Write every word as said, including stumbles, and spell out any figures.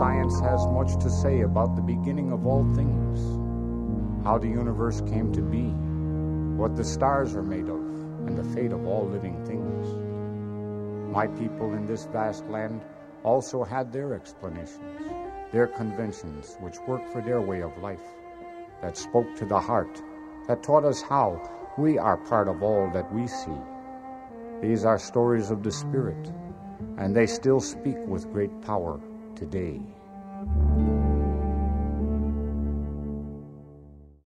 Science has much to say about the beginning of all things, how the universe came to be, what the stars are made of, and the fate of all living things. My people in this vast land also had their explanations, their conventions, which worked for their way of life, that spoke to the heart, that taught us how we are part of all that we see. These are stories of the Spirit, and they still speak with great power today.